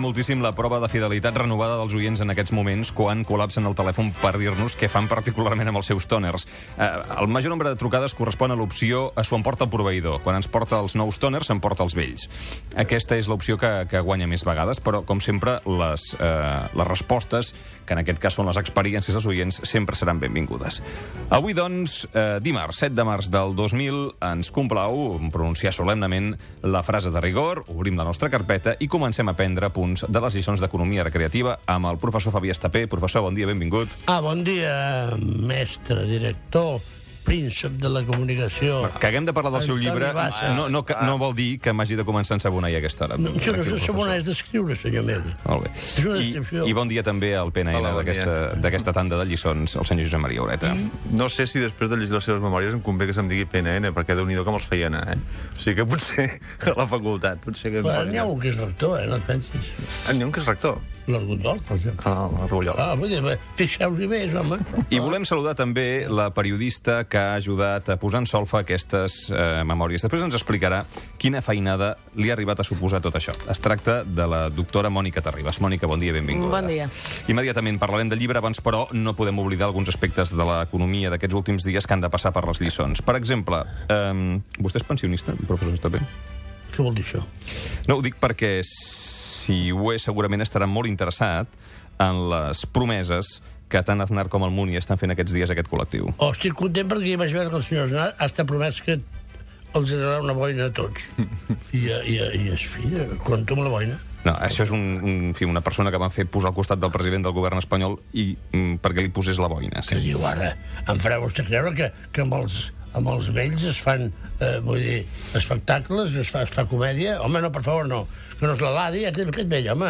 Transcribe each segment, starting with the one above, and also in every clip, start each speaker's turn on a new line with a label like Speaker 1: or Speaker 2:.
Speaker 1: moltíssim la prova de fidelitat renovada dels oients en aquests moments quan col·lapsen el telèfon per dir-nos què fan particularment amb els seus tòners. El major nombre de trucades correspon a l'opció s'ho emporta el proveïdor. Quan ens porta els nous tòners, s'emporta els vells. Aquesta és l'opció que guanya més vegades, però, com sempre, les respostes, que en aquest cas són les experiències dels oients, sempre seran benvingudes. Avui, doncs, dimarts, 7 de març del 2000, ens complau pronunciar solemnement la frase de rigor, obrim la nostra carpeta i comencem a prendre punts de les lliçons d'economia recreativa amb el professor Fabià Estapé. Professor, bon dia, benvingut.
Speaker 2: Bon dia, mestre, director, príncep de la comunicació.
Speaker 1: Que haguem de parlar del seu llibre no vol dir que m'hagi de començar a ensabonar ja a aquesta hora.
Speaker 2: Això no és ensabonar, és d'escriure, senyor meu.
Speaker 1: Molt bé.
Speaker 2: És una descripció.
Speaker 1: I bon dia també al PNN d'aquesta tanda de lliçons, el senyor Josep Maria Ureta.
Speaker 3: No sé si després de llegir les seves memòries em convé que se'm digui PNN, perquè Déu-n'hi-do com els feien anar, O sigui que potser a la facultat, potser que...
Speaker 2: Però n'hi ha un que és rector, no et pensis.
Speaker 3: N'hi ha un que és rector?
Speaker 2: L'Argonyol, per exemple.
Speaker 3: L'Argonyol.
Speaker 2: Vull dir, fixeu-hi més, home.
Speaker 1: I volem saludar també la periodista que ha ajudat a posar en solfa aquestes memòries. Després ens explicarà quina feinada li ha arribat a suposar tot això. Es tracta de la doctora Mònica Terribas. Mònica, bon dia, benvinguda.
Speaker 4: Bon dia.
Speaker 1: Immediatament parlarem del llibre, abans, però, no podem oblidar alguns aspectes de l'economia d'aquests últims dies que han de passar per les lliçons. Per exemple, vostè és pensionista, professor Estapé?
Speaker 2: Què vol dir això?
Speaker 1: No, ho dic perquè si ho és, segurament estarà molt interessat en les promeses que tant Aznar com el Muni estan fent aquests dies a aquest col·lectiu.
Speaker 2: Estic content perquè vaig veure que el senyor Aznar ha estat promès que els donarà una boina a tots. I es filla, compto amb la boina.
Speaker 1: No, això és una persona que van fer posar al costat del president del govern espanyol perquè li posés la boina.
Speaker 2: Sí. Que diu ara, em farà vostè creure que amb els vells es fan, espectacles, es fa comèdia? Home, no, per favor, no. Que no és l'Eladi, aquest vell, home.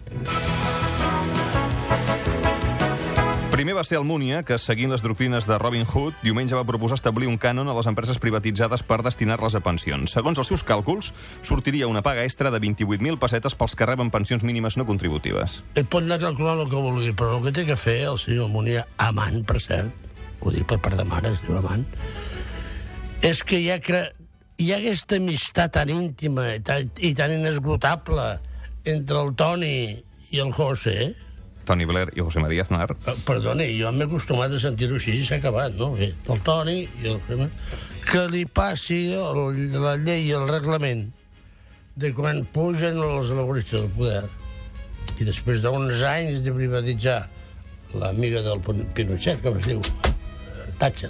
Speaker 1: Primer va ser el Múnia, que, seguint les doctrines de Robin Hood, diumenge va proposar establir un cànon a les empreses privatitzades per destinar-les a pensions. Segons els seus càlculs, sortiria una paga extra de 28.000 pessetes pels que reben pensions mínimes no contributives.
Speaker 2: Ell pot anar calculant el que vulgui, però el que té que fer el senyor Múnia, amant, per cert, ho dic per part de mare, es diu amant, és que hi ha aquesta amistat tan íntima i tan inesgotable entre el Toni i el José.
Speaker 1: Toni Blair i José María Aznar.
Speaker 2: Perdoni, jo m'he acostumat a sentir-ho així i s'ha acabat, no? El Toni i el José que li passi la llei i el reglament de quan pugen els laboristes del poder i després d'uns anys de privatitzar l'amiga del Pinochet, com es diu? Thatcher.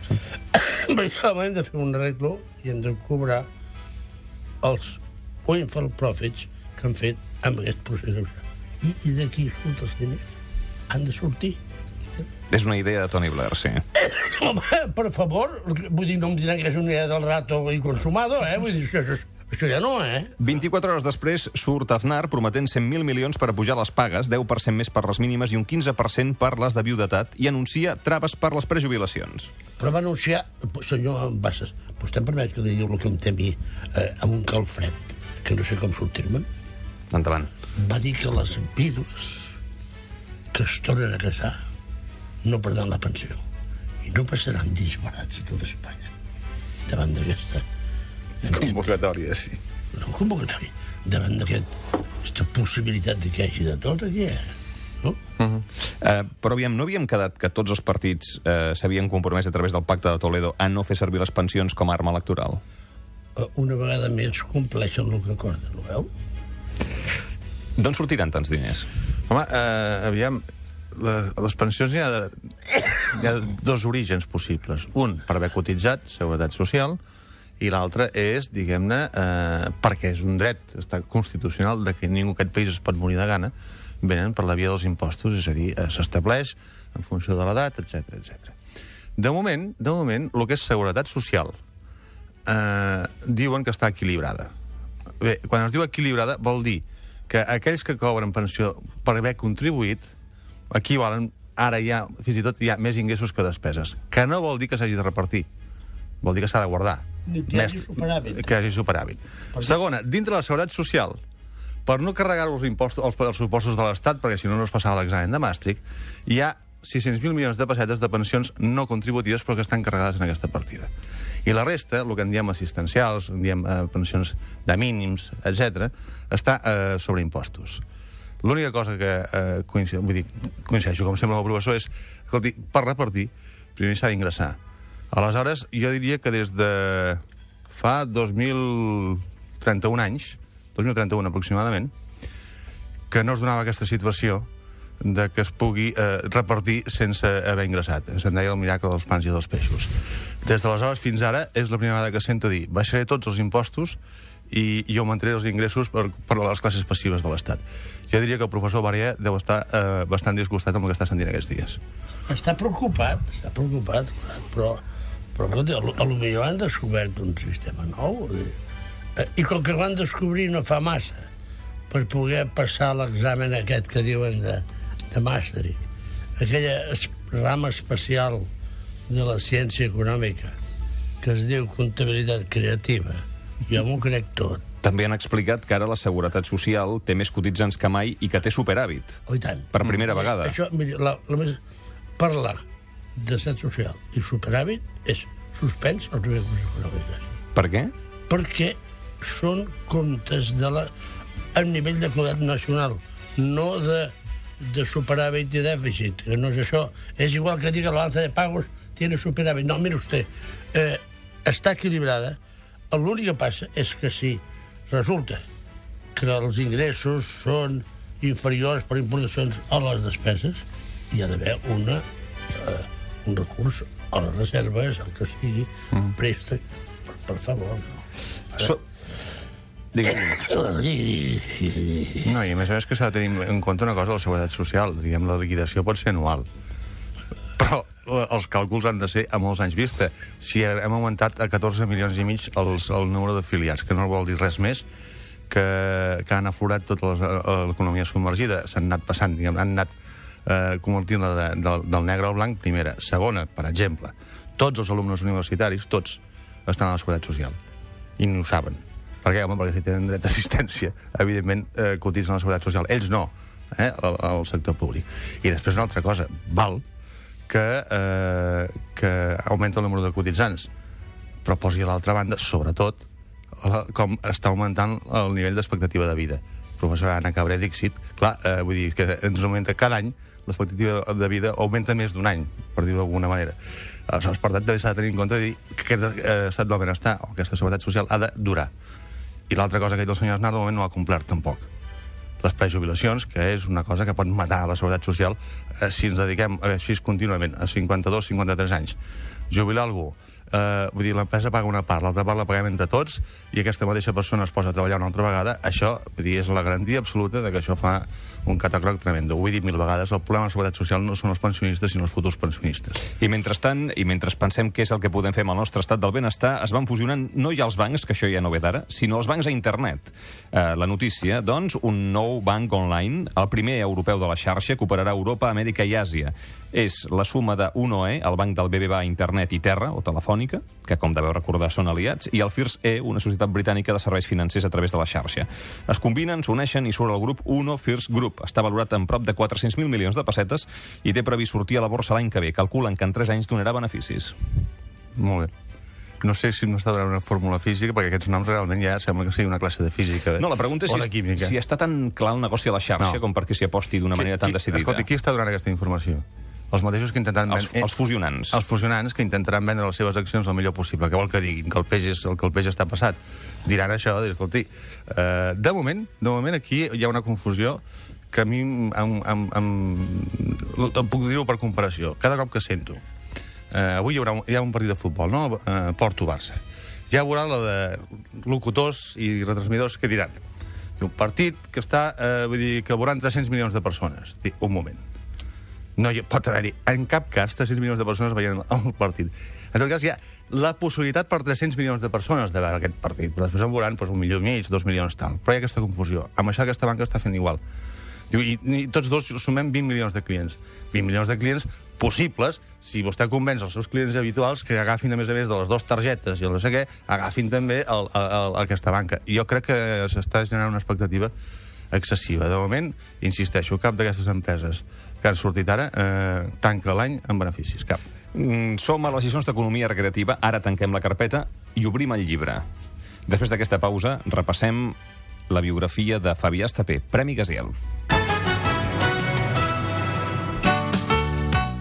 Speaker 2: Hem de fer un arreglo i hem de cobrar els windfall profits que han fet amb aquest procés. I d'aquí surt els diners. Han de sortir.
Speaker 1: És una idea de Toni Blair, sí.
Speaker 2: Home, per favor, vull dir, no em diran que és una idea del rato i consumado, Vull dir, això ja no,
Speaker 1: 24 hores després surt Aznar prometent 100.000 milions per apujar les pagues, 10% més per les mínimes i un 15% per les de viudetat, i anuncia traves per les prejubilacions.
Speaker 2: Però va anunciar... Senyor Bassas, vostè em permet que li diu el que em té a mi amb un calfred, que no sé com sortir-me'n?
Speaker 1: Endavant.
Speaker 2: Va dir que les vídues que es tornen a casar no perdran la pensió i no passaran disbarats a tot Espanya davant d'aquesta
Speaker 3: convocatòria, sí.
Speaker 2: No convocatòria, davant d'aquesta possibilitat que hi hagi de tot aquí, no?
Speaker 1: Però aviam, no havíem quedat que tots els partits s'havien compromès a través del Pacte de Toledo a no fer servir les pensions com a arma electoral?
Speaker 2: Una vegada més compleixen el que acorden, ho veu?
Speaker 1: D'on sortiran tants diners?
Speaker 3: Home, aviam, les pensions hi ha dos orígens possibles. Un, per haver cotitzat, seguretat social, i l'altre és, diguem-ne, perquè és un dret constitucional de que ningú en aquest país es pot morir de gana, venen per la via dels impostos, és a dir, s'estableix en funció de l'edat, etc. De moment, el que és seguretat social, diuen que està equilibrada. Bé, quan es diu equilibrada, vol dir que aquells que cobren pensió per haver contribuït equivalen, ara ja, fins i tot, hi ha més ingressos que despeses. Que no vol dir que s'hagi de repartir. Vol dir que s'ha de guardar.
Speaker 2: Que hi hagi superàvit.
Speaker 3: Que hi hagi superàvit. Segona, dintre de la seguretat social, per no carregar els impostos de l'Estat, perquè si no es passava l'examen de Maastricht, hi ha 600.000 milions de pessetes de pensions no contributives però que estan carregades en aquesta partida. I la resta, el que en diem assistencials, en diem pensions de mínims, etc., està sobre impostos. L'única cosa que coincideixo, com sempre, amb el professor, és, escolti, per repartir, primer s'ha d'ingressar. Aleshores, jo diria que des de fa 2031 anys, 2031 aproximadament, que no es donava aquesta situació de que es pugui repartir sense haver ingressat. Se'n deia el miracle dels pans i dels peixos. Des d'aleshores fins ara és la primera vegada que sento dir baixaré tots els impostos i augmentaré els ingressos per a les classes passives de l'Estat. Jo diria que el professor Barea deu estar bastant disgustat amb el que està sentint aquests dies.
Speaker 2: Està preocupat, però potser han descobert un sistema nou. I com que ho han descobrit no fa massa per poder passar l'examen aquest que diuen de Maastricht, aquella rama especial de la ciència econòmica que es diu comptabilitat creativa. Jo m'ho crec tot.
Speaker 1: També han explicat que ara la Seguretat Social té més cotitzants que mai i que té superàvit.
Speaker 2: Oh, i tant.
Speaker 1: Per primera vegada.
Speaker 2: Això, miri, parlar de seguretat social i superàvit és suspens al primer curs econòmiques.
Speaker 1: Per què?
Speaker 2: Perquè són comptes a nivell de qualitat nacional, no de superàvit i dèficit, que no és això. És igual que dir que la balança de pagos tiene superàvit. No, mira usted, està equilibrada. L'únic que passa és que si resulta que els ingressos són inferiors per importacions a les despeses, hi ha d'haver un recurs a les reserves, el que sigui, préstec, per favor. No.
Speaker 3: No, i a més que s'ha de tenir en compte una cosa de la Seguretat Social. Diguem, la liquidació pot ser anual. Però els càlculs han de ser a molts anys vista. Si hem augmentat a 14 milions i mig el número d'afiliats, que no vol dir res més que han aflorat tota l'economia submergida. S'han anat passant, diguem, han anat convertint-la del negre al blanc, primera. Segona, per exemple, tots els alumnes universitaris, tots, estan a la Seguretat Social. I no ho saben. Per què? Home, perquè si tenen dret d'assistència, evidentment cotitzen a la Seguretat Social. Ells no, al sector públic. I després una altra cosa, val que augmenta el número de cotitzants, però posi a l'altra banda, sobretot, com està augmentant el nivell d'expectativa de vida. Professora Anna Cabré Dixit, clar, vull dir que ens augmenta cada any, l'expectativa de vida augmenta més d'un any, per dir-ho d'alguna manera. Aleshores, per tant, també s'ha de tenir en compte de dir que aquest estat del benestar o aquesta seguretat social ha de durar. I l'altra cosa que ha dit el senyor Aznar, de moment no ha complert tampoc. Les prejubilacions, que és una cosa que pot matar a la seguretat social si ens dediquem així contínuament, a 52, 53 anys. Jubilar algú, vull dir, l'empresa paga una part, l'altra part la paguem entre tots, i aquesta mateixa persona es posa a treballar una altra vegada, això, vull dir, és la garantia absoluta de que això fa un catacroc tremendo. Ho he dit 1000 vegades, el problema de la seguretat social no són els pensionistes, sinó els futurs pensionistes.
Speaker 1: I mentrestant, i mentre pensem què és el que podem fer amb el nostre estat del benestar, es van fusionant no ja els bancs, que això ja no ve d'ara, sinó els bancs a internet. La notícia, doncs, un nou banc online, el primer europeu de la xarxa, que operarà a Europa, Amèrica i Àsia. És la suma de UNOE, el banc del BBVA Internet i Terra, o Telefònica, que, com deveu recordar, són aliats, i el FIRST-E, una societat britànica de serveis financers a través de la xarxa. Es combinen, s'uneixen i surt el grup UNO First Group. Està valorat en prop de 400.000 milions de pessetes i té previst sortir a la borsa l'any que ve. Calculen que en 3 anys donarà beneficis.
Speaker 3: Molt bé. No sé si no està donant una fórmula física, perquè aquests noms realment ja sembla que sigui una classe de física.
Speaker 1: No, la pregunta és si està tan clar el negoci a la xarxa com perquè s'hi aposti d'una manera tan decidida.
Speaker 3: Escolta, qui està donant aquesta informació? Els mateixos que intentaran vendre...
Speaker 1: Els fusionants.
Speaker 3: Els fusionants que intentaran vendre les seves accions el millor possible. Que vol que diguin que el peix està passat. Diran això, escolti, de moment aquí hi ha una confusió que a mi puc dir-ho per comparació. Cada cop que sento avui hi ha un partit de futbol, no? Porto-Barça. Ja veurà la de locutors i retransmidors que diran un partit que està, vull dir, que veuran 300 milions de persones. Un moment. No pot haver-hi, en cap cas, 300 milions de persones veient el partit. En tot cas, hi ha la possibilitat per 300 milions de persones de veure aquest partit, però després en veuran 1,5 milions, 2 milions, tal. Però hi ha aquesta confusió. Amb això aquesta banca està fent igual. I tots dos sumem 20 milions de clients. 20 milions de clients possibles, si vostè convenç els seus clients habituals que agafin, a més de les 2 targetes i el no sé què, agafin també aquesta banca. I jo crec que s'està generant una expectativa excessiva. De moment, insisteixo, cap d'aquestes empreses que han sortit ara tanca l'any amb beneficis, cap.
Speaker 1: Som a les lliçons d'economia recreativa, ara tanquem la carpeta i obrim el llibre. Després d'aquesta pausa, repassem la biografia de Fabià Estapé, Premi Gaziel.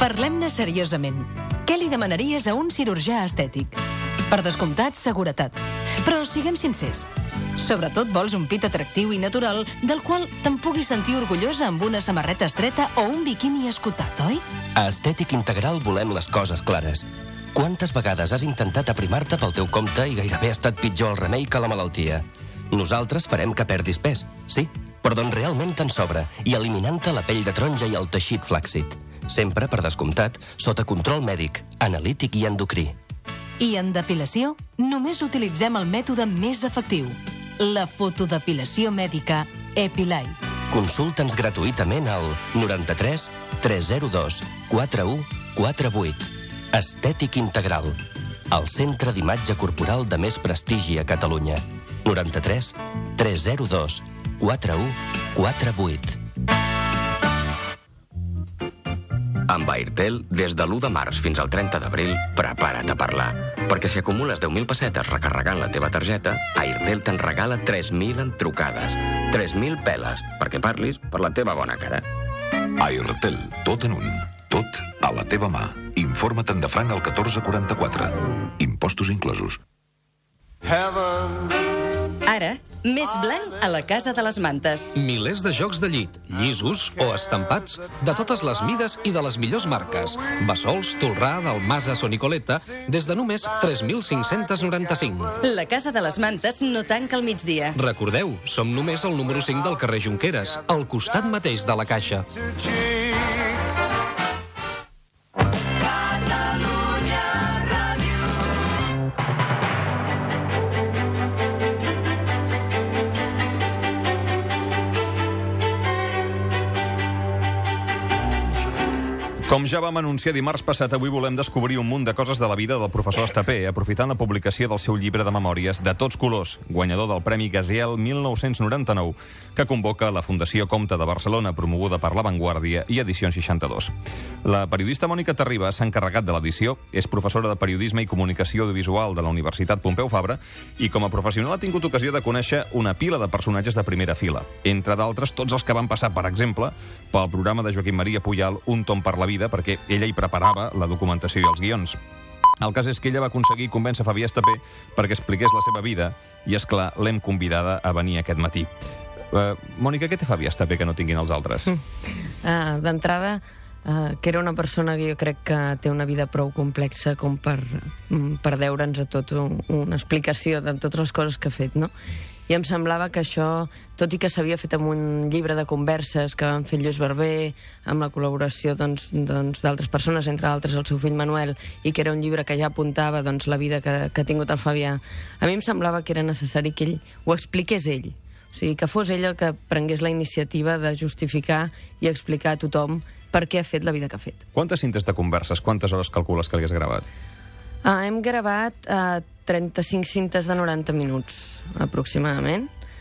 Speaker 4: Parlem-ne seriosament. Què li demanaries a un cirurgià estètic? Per descomptat, seguretat. Però siguem sincers. Sobretot vols un pit atractiu i natural del qual te'n puguis sentir orgullosa amb una samarreta estreta o un biquini escotat, oi?
Speaker 5: A Estètic Integral volem les coses clares. Quantes vegades has intentat aprimar-te pel teu compte i gairebé ha estat pitjor el remei que la malaltia? Nosaltres farem que perdis pes, sí, però d'on realment te'n sobra, i eliminant-te la pell de taronja i el teixit flàccid. Sempre, per descomptat, sota control mèdic, analític i endocrí.
Speaker 4: I en depilació, només utilitzem el mètode més efectiu, la fotodepilació mèdica EpiLite.
Speaker 5: Consulta'ns gratuïtament al 93 302 4148. Estètic Integral, el centre d'imatge corporal de més prestigi a Catalunya. 93 302 4148.
Speaker 6: Amb Airtel, des de l'1 de març fins al 30 d'abril, prepara't a parlar. Perquè si acumules 10.000 pessetes recarregant la teva targeta, Airtel te'n regala 3.000 en trucades. 3.000 peles, perquè parlis per la teva bona cara.
Speaker 7: Airtel, tot en un. Tot a la teva mà. Informa't en Defranc al 1444. Impostos inclosos.
Speaker 8: Ara, més blanc a la Casa de les Mantes.
Speaker 9: Milers de jocs de llit, llisos o estampats, de totes les mides i de les millors marques. Bassols, Tolrà, Dalmasa o Nicoleta, des de només 3.595.
Speaker 8: La Casa de les Mantes no tanca al migdia.
Speaker 9: Recordeu, som només al número 5 del carrer Junqueras, al costat mateix de la Caixa.
Speaker 1: Com ja vam anunciar dimarts passat, avui volem descobrir un munt de coses de la vida del professor Estapé, aprofitant la publicació del seu llibre de memòries de tots colors, guanyador del Premi Gaziel 1999, que convoca la Fundació Comte de Barcelona, promoguda per La Vanguardia i Edicions 62. La periodista Mònica Terriba s'ha encarregat de l'edició, és professora de Periodisme i Comunicació Audiovisual de la Universitat Pompeu Fabra i com a professional ha tingut ocasió de conèixer una pila de personatges de primera fila, entre d'altres tots els que van passar, per exemple, pel programa de Joaquim Maria Pujal, Un tomb per la vida, perquè ella hi preparava la documentació i els guions. El cas és que ella va aconseguir convèncer Fabià Estapé perquè expliqués la seva vida i, és clar, l'hem convidada a venir aquest matí. Mònica, què té Fabià Estapé que no tinguin els altres?
Speaker 10: D'entrada, que era una persona que jo crec que té una vida prou complexa com per deure'ns a tot una explicació de totes les coses que ha fet, no? I em semblava que això, tot i que s'havia fet amb un llibre de converses que van fer Lluís Barber, amb la col·laboració d'altres persones, entre altres el seu fill Manuel, i que era un llibre que ja apuntava la vida que ha tingut el Fabià, a mi em semblava que era necessari que ell ho expliqués ell. O sigui, que fos ell el que prengués la iniciativa de justificar i explicar a tothom per què ha fet la vida que ha fet.
Speaker 1: Quantes cintes de converses, quantes hores calcules que li has gravat?
Speaker 10: Hem gravat 35 cintes de 90 minuts, aproximadament,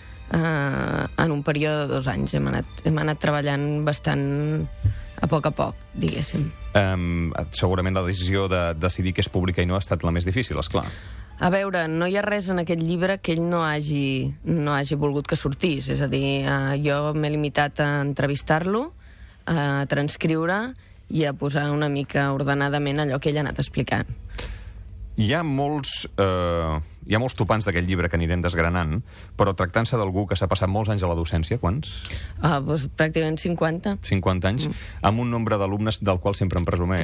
Speaker 10: en un període de 2 anys. Hem anat treballant bastant a poc, diguéssim.
Speaker 1: Segurament la decisió de decidir què es publica i no ha estat la més difícil, esclar.
Speaker 10: A veure, no hi ha res en aquest llibre que ell no hagi volgut que sortís. És a dir, jo m'he limitat a entrevistar-lo, a transcriure i a posar una mica ordenadament allò que ell ha anat explicant.
Speaker 1: Hi ha molts topants d'aquest llibre que anirem desgranant, però tractant-se d'algú que s'ha passat molts anys a la docència, quants?
Speaker 10: Pràcticament 50.
Speaker 1: 50 anys, amb un nombre d'alumnes del qual sempre em presumeix.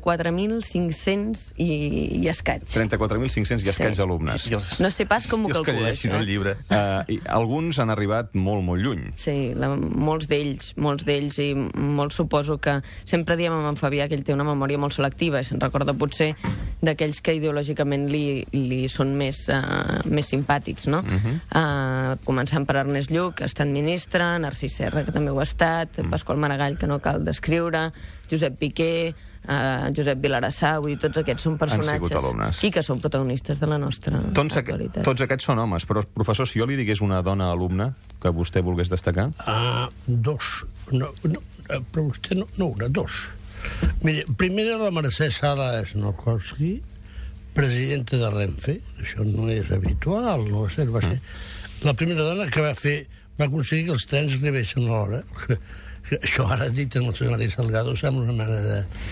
Speaker 10: 34.500 i escaig.
Speaker 1: 34.500 i escaig alumnes.
Speaker 10: No sé pas com ho calcules.
Speaker 3: I els que llegeixin el llibre.
Speaker 1: Alguns han arribat molt, molt lluny.
Speaker 10: Sí, molts d'ells, i molts suposo que sempre diem amb en Fabià que ell té una memòria molt selectiva, i se'n recorda potser d'aquells que ideològicament li són més simpàtics, no? Començant per Ernest Lluch, que ha estat ministre, Narcís Serra, que també ho ha estat, Pasqual Maragall, que no cal descriure, Josep Piqué, Josep Vilassar, vull dir, tots aquests són personatges i que són protagonistes de la nostra actualitat.
Speaker 1: Tots aquests són homes, però, professor, si jo li digués una dona alumna que vostè volgués destacar?
Speaker 2: Dos. No, però vostè no una, dos. Mira, primer la Mercè Sala Snorkowski, presidenta de Renfe, això no és habitual, va ser la primera dona que va aconseguir que els trens arribessin a l'hora. Això ara dit en el senyor Maria Salgado sembla una mena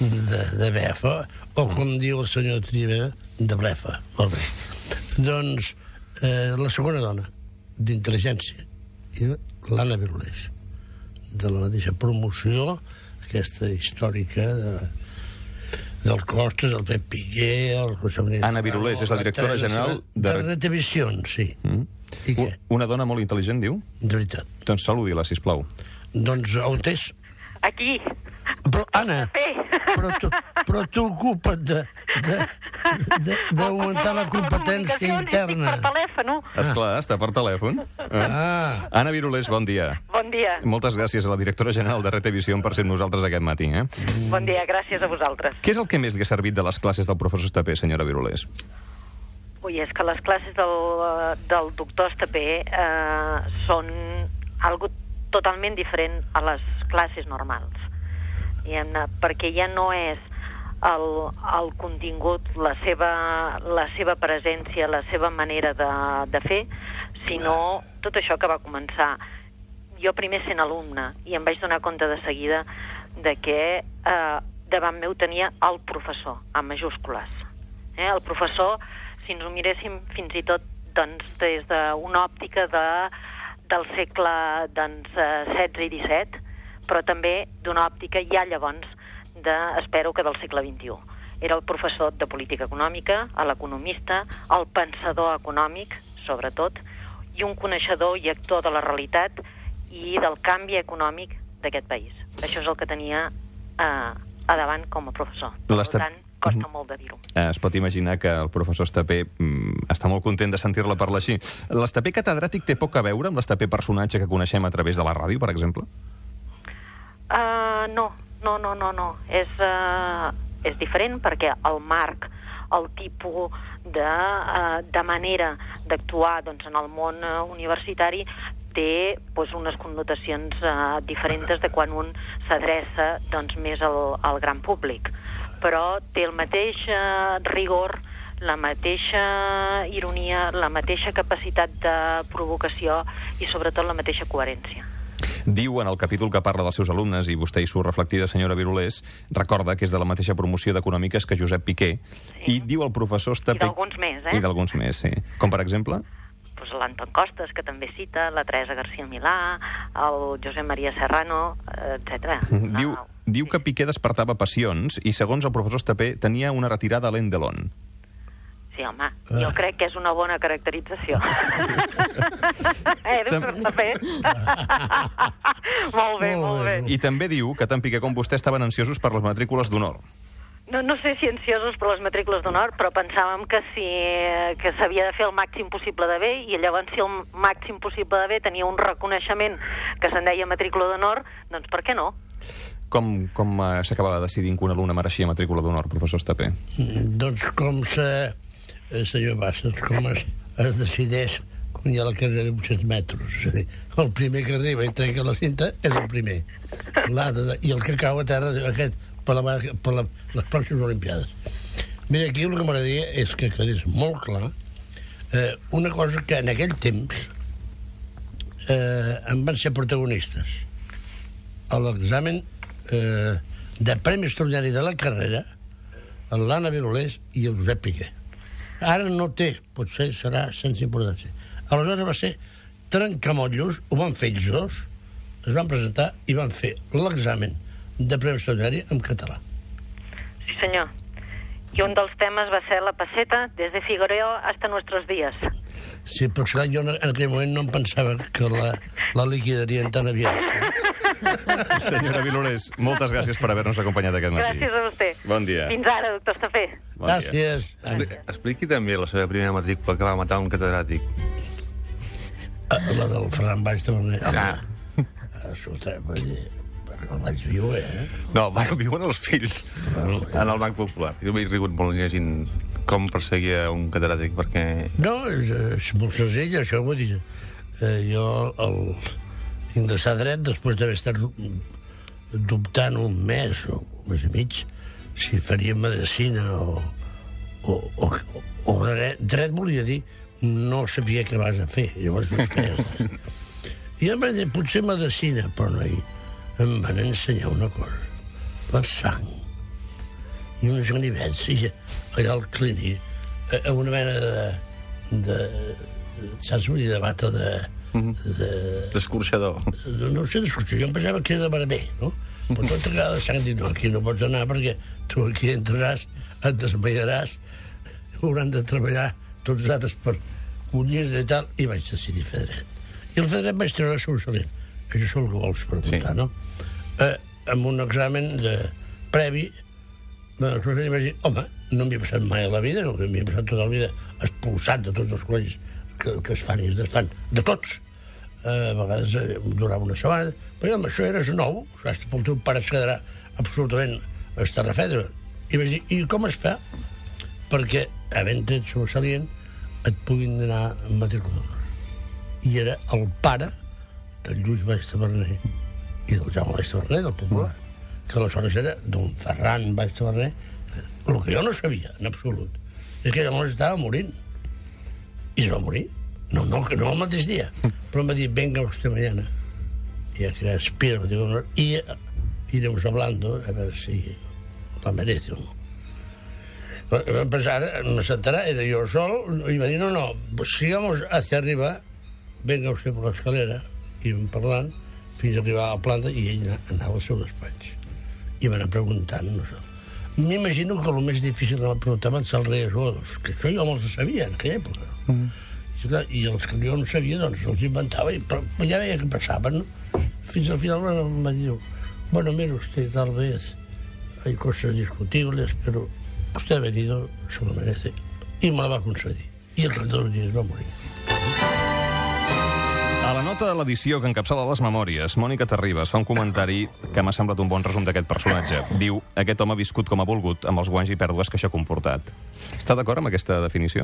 Speaker 2: de befa, o com diu el senyor Triva, de blefa. Molt bé. Doncs la segona dona d'intel·ligència, l'Anna Birulés, de la mateixa promoció, aquesta històrica del Costas, el Pep Piqué, el José Manuel...
Speaker 1: Anna Birulés és la directora general
Speaker 2: de Retevisió, sí. I què?
Speaker 1: Una dona molt intel·ligent, diu?
Speaker 2: De veritat.
Speaker 1: Doncs saludi-la, sisplau.
Speaker 2: Doncs on és?
Speaker 11: Aquí.
Speaker 2: Però, Anna, però tu ocupa't d'augmentar la competència interna.
Speaker 11: Per telèfon.
Speaker 1: Esclar, està per telèfon. Anna Birulés, bon dia.
Speaker 11: Bon dia.
Speaker 1: Moltes gràcies a la directora general de Retevisió per ser amb nosaltres aquest matí.
Speaker 11: Bon dia, gràcies a vosaltres.
Speaker 1: Què és el que més li ha servit de les classes del professor Estapé, senyora Birulés?
Speaker 11: Ui, és que les classes del doctor Estapé són algo totalment diferent a les classes normals. Perquè ja no és el contingut, la seva presència, la seva manera de fer, sinó tot això que va començar. Jo primer sent alumne i em vaig donar compte de seguida de que davant meu tenia el professor, amb majúscules. El professor, si ens ho miréssim fins i tot des d'una òptica del segle XVI i XVII, però també d'una òptica ja llavors espero que del segle XXI. Era el professor de política econòmica, l'economista, el pensador econòmic, sobretot, i un coneixedor i actor de la realitat i del canvi econòmic d'aquest país. Això és el que tenia a davant com a professor. Per tant, costa molt de dir-ho.
Speaker 1: Es pot imaginar que el professor Estapé està molt content de sentir-la parlar així. L'Estapé catedràtic té poc a veure amb l'Estapé personatge que coneixem a través de la ràdio, per exemple?
Speaker 11: No. És diferent perquè el marc, el tipus de manera d'actuar en el món universitari té unes connotacions diferents de quan un s'adreça més al gran públic. Però té el mateix rigor, la mateixa ironia, la mateixa capacitat de provocació i sobretot la mateixa coherència.
Speaker 1: Diu en el capítol que parla dels seus alumnes, i vostè hi surt reflectida, senyora Birulés, recorda que és de la mateixa promoció d'Econòmiques que Josep Piqué, i diu el professor Estapé...
Speaker 11: I d'alguns més,
Speaker 1: I d'alguns més, sí. Com per exemple?
Speaker 11: L'Anton Costas, que també cita, la Teresa García Milà, el Josep Maria Serrano, etc.
Speaker 1: Diu que Piqué despertava passions i, segons el professor Estapé, tenia una retirada a l'Endelon.
Speaker 11: Sí, home, jo crec que és una bona caracterització. Estapé? Molt bé.
Speaker 1: I també diu que tant Piqué com vostè estaven ansiosos per les matrícules d'honor.
Speaker 11: No sé si ansiosos per les matrícules d'honor, però pensàvem que s'havia de fer el màxim possible de bé, i llavors si el màxim possible de bé tenia un reconeixement que se'n deia matrícula d'honor, doncs per què no?
Speaker 1: Com s'acabava decidint que un alumne mereixia matrícula d'honor, professor Estapé?
Speaker 2: Doncs senyor Bassas, com es decideix quan hi ha la carrera de 800 metres. És a dir, el primer que arriba i trenca la cinta és el primer. I el que cau a terra, aquest, per les pròximes Olimpiades. Mira, aquí el que m'agradaria és que quedés molt clar una cosa que en aquell temps en van ser protagonistes a l'examen de Premi Extraordinari de la Carrera, l'Anna Birulés i el Josep Piqué. Ara no té, potser serà sense importància. Aleshores va ser trencamotllos, ho van fer ells dos, es van presentar i van fer l'examen de Premi Extraordinari en català.
Speaker 11: Sí, senyor. I un dels temes va ser la peseta des de Figueroa hasta nuestros días.
Speaker 2: Sí, però clar, jo en aquell moment no em pensava que la liquidarien tan aviat.
Speaker 1: Senyora Birulés, moltes gràcies per haver-nos acompanyat aquest matí.
Speaker 11: Gràcies a vostè.
Speaker 1: Bon dia.
Speaker 11: Fins ara, doctor Estapé.
Speaker 2: Gràcies.
Speaker 3: Expliqui també la seva primera matrícula que va matar un catedràtic.
Speaker 2: La del Ferran Baix de Vernet. Escolta, el vaig viure,
Speaker 3: No, viuen els fills en el Banc Popular. Jo m'he rigut molt llegint com perseguia un catedràtic, perquè...
Speaker 2: No, és molt senzill, això, vull dir. Jo, ingressar dret, després d'haver estat dubtant un mes o un mes i mig, si faria medicina o dret volia dir no sabia què vas a fer. Llavors no feies. I em van dir, potser medicina, però no, em van ensenyar una cosa. La sang. i uns ganivets, i allà al clínic, amb una mena de saps, vull dir, de bata
Speaker 3: d'escorxador.
Speaker 2: No sé, d'escorxador. Jo em pensava que era de barber, no? Però tot acaba de sang, dic, no, aquí no pots anar perquè tu aquí entraràs, et desmaiaràs, hauran de treballar tots els altres per collir i tal, i vaig decidir fer dret. I el fer dret vaig treure sobresalent. Això és el que vols preguntar, no? Amb un examen previ, vaig dir, home, no m'hi ha passat mai a la vida, com que m'hi ha passat tota la vida expulsat de tots els col·legis que es fan i es desfan, de tots. A vegades durava una setmana, però amb això eres nou, el teu pare es quedarà absolutament estarrafedre. I vaig dir, i com es fa perquè, havent tret sobresalient, et puguin anar a matricular? I era el pare del Lluís Baix Taverner i del Jaume Baix Taverner, del Popular, que aleshores era don Ferran Baix Taverner, el que jo no sabia, en absolut, és que llavors estava morint. I es va morir. No el mateix dia. Però em va dir, venga usted mañana. Y que aspira, y iremos hablando a ver si la merece o no. Vam pensar, me sentarà, era jo sol, i va dir, no, pues sigamos hacia arriba, venga usted por la escalera, i vam parlant, fins a arribar a la planta, i ell anava al seu despatx. I m'anava preguntant, no sé. M'imagino que el més difícil de la preguntar van ser els Reyes Godos, que això jo me'ls sabia en aquella època. I els que jo no sabia, doncs, els inventava, però ja veia que passaven, no? Fins al final em va dir, bueno, mire usted, tal vez hay cosas discutibles, pero usted ha venido, se lo merece. I me la va concedir. I al cap de 2 dies va morir.
Speaker 1: A la nota de l'edició que encapçala les memòries, Mònica Terribas fa un comentari que m'ha semblat un bon resum d'aquest personatge. Diu, aquest home ha viscut com ha volgut, amb els guanys i pèrdues que això ha comportat. Està d'acord amb aquesta definició?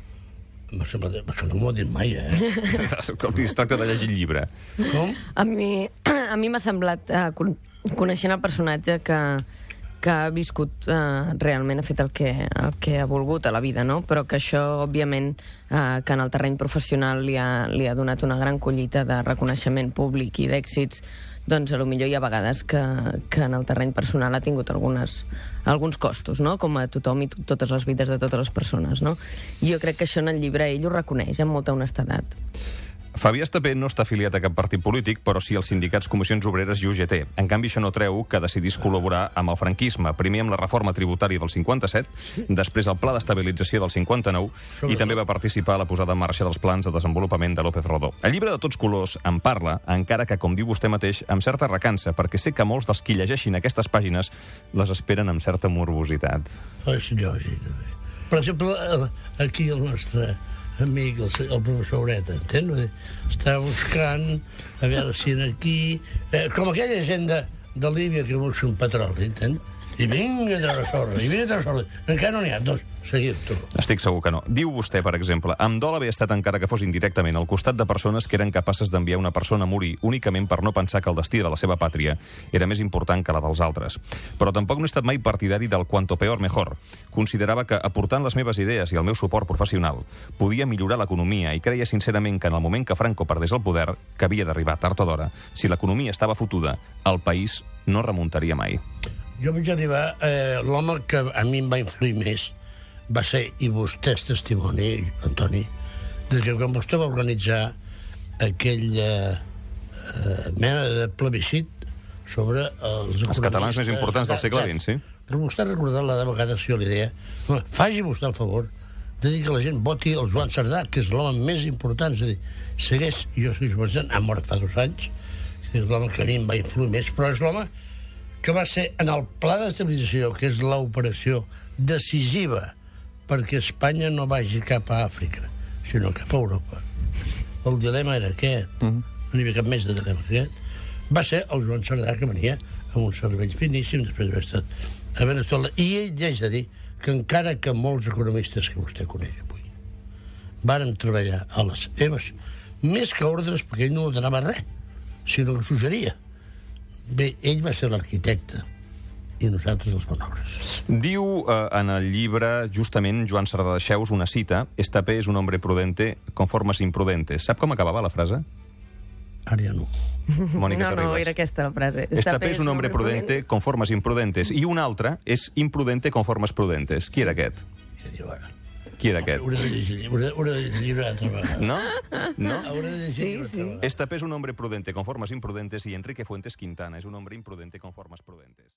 Speaker 2: Això no m'ho ha dit mai,
Speaker 1: Escolti, es tracta de llegir el llibre.
Speaker 2: Com?
Speaker 10: A mi m'ha semblat, coneixent el personatge, que ha viscut realment, ha fet el que ha volgut a la vida, no? Però que això, òbviament, que en el terreny professional li ha donat una gran collita de reconeixement públic i d'èxits, doncs potser hi ha vegades que en el terreny personal ha tingut alguns costos, no? Com a tothom i totes les vides de totes les persones, no? I jo crec que això en el llibre ell ho reconeix amb molta honestedat.
Speaker 1: Fabià Estapé no està afiliat a cap partit polític, però sí als sindicats Comissions Obreres i UGT. En canvi, això no treu que decidís col·laborar amb el franquisme, primer amb la reforma tributària del 57, després el pla d'estabilització del 59, i també va participar a la posada en marxa dels plans de desenvolupament de López Rodó. El llibre de tots colors en parla, encara que, com diu vostè mateix, amb certa recança, perquè sé que molts dels qui llegeixin aquestes pàgines les esperen amb certa morbositat.
Speaker 2: És lògic. Per exemple, aquí el nostre amic, el professor Ureta, entén? Està buscant a veure si aquí... com aquella gent de Líbia que busca un petroli, entén? I vinga a treure sorra, i vinga a treure sorra. Encara no n'hi ha, doncs seguim-ho.
Speaker 1: Estic segur que no. Diu vostè, per exemple, em dol haver estat, encara que fos indirectament, al costat de persones que eren capaces d'enviar una persona a morir únicament per no pensar que el destí de la seva pàtria era més important que la dels altres. Però tampoc no he estat mai partidari del cuanto peor mejor. Considerava que, aportant les meves idees i el meu suport professional, podia millorar l'economia i creia sincerament que en el moment que Franco perdés el poder, que havia d'arribar tard o d'hora, si l'economia estava fotuda, el país no remuntaria mai.
Speaker 2: Jo vaig arribar... l'home que a mi em va influir més va ser, i vostè és testimoni, Antoni, que quan vostè va organitzar aquella mena de plebiscit sobre
Speaker 1: els catalans més importants del segle XX, sí.
Speaker 2: Però vostè ha recordat la de vegades jo l'idea, faci vostè el favor de dir que la gent voti el Joan Cerdà, que és l'home més important, és a dir, segueix, jo soy Joan, ha mort fa 2 anys, és l'home que a mi em va influir més, però és l'home que va ser en el pla d'estabilització, que és l'operació decisiva perquè Espanya no vagi cap a Àfrica, sinó cap a Europa. El dilema era aquest, no hi havia cap més de dilema que aquest. Va ser el Joan Cerdà, que venia amb un cervell finíssim, després d'haver estat a Venezuela, i ell ja és a dir que encara que molts economistes que vostè coneix avui varen treballar a les seves, més que ordres, perquè ell no donava res, sinó que suggeria. Bé, ell va ser l'arquitecte i nosaltres els manobres.
Speaker 1: Diu en el llibre, justament, Joan Cerdà de Xeus, una cita: Estapé és un hombre prudente con formas imprudentes. Sap com acabava la frase?
Speaker 2: Ara ja no.
Speaker 1: Mònica
Speaker 10: No,
Speaker 1: Terribas.
Speaker 10: era aquesta la frase.
Speaker 1: Esta es un hombre prudente con formas imprudentes. I un altre és imprudente con formes prudentes. Qui era aquest?
Speaker 2: Què diu ara?
Speaker 1: Qui era aquest?
Speaker 2: Hauré de llegir una altra vegada.
Speaker 1: No? No?
Speaker 2: Hauré de llegir una altra vegada.
Speaker 1: Esta es un hombre prudente con formas imprudentes y Enrique Fuentes Quintana es un hombre imprudente con formas prudentes.